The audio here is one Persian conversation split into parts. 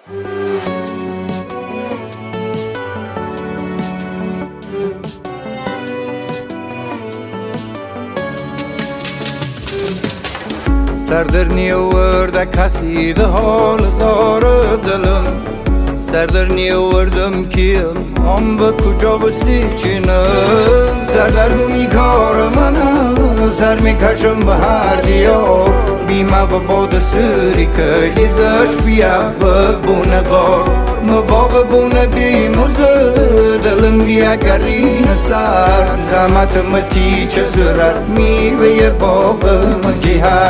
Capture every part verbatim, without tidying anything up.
سردر نیاورده کسی ده حال زار دلم سردر نیاوردم کیم هم به کجا بسی چینم سردرگمی کار منم سر میکشم به هر دیار بیمه و باد سوری که لیزش بیا و بونه غار مباغ بونه بیموزه دلم گیا گرین سر زحمت متی چه سرت میوه باغ مگیهر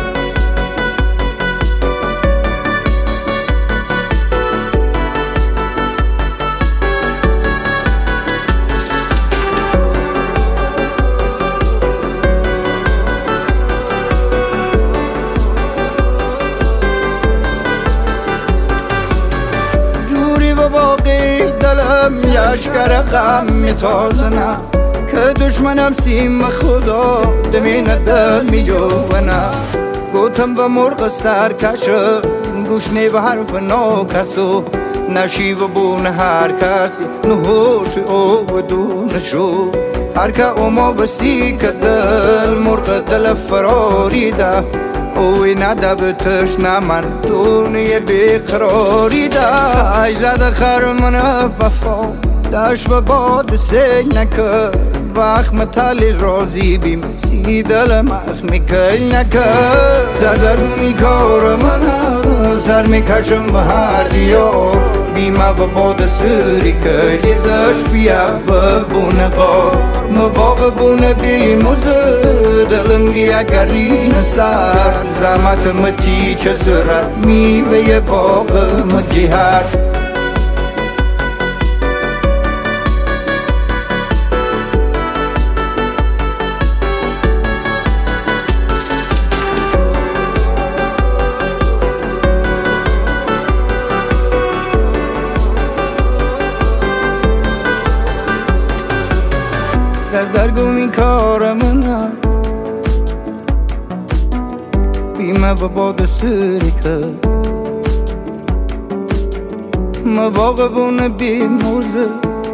باقی دلم یشکر غم میتازنه که دشمنم سیم خدا دمین دل میجونه گوتم به مرغ سرکشه گوش نی به حرف ناکسو نشیو بون هر کسی نهوت او بدونشو هر که اوما بسی که دل مرغ دل فراریده اوی نده بتش نمن دونی بیقراری ده ای زده خرمن وفا دشت و باد سی نکه وقت متالی رازی بیم سی دل مخ میکل نکه سردرگمی کار من سر میکشم به هر دیار بیمه و باد سوری که لیزش بیا و بونه غار مباغ بونه بیموزه دلم گیا گرین سر زحمت متی چه سرت میوه باغ مگیهر سردرگمی کار منه بیمه و باد سوری که مواقع بونه بی موزه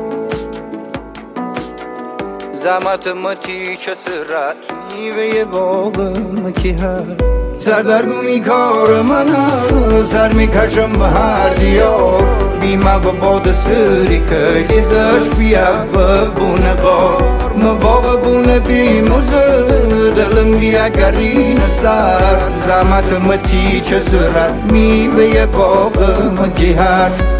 زحمت متی چه سرت میوه باغ مکیهر سردرگمی کار منه سر میکشم به هر دیار بیمه و باد سوری که لیزش بیا و بونه غار مباغ بونه بیموزه دلم گیا گرین سر زحمت متی چه سرت میوه باغ مگیهر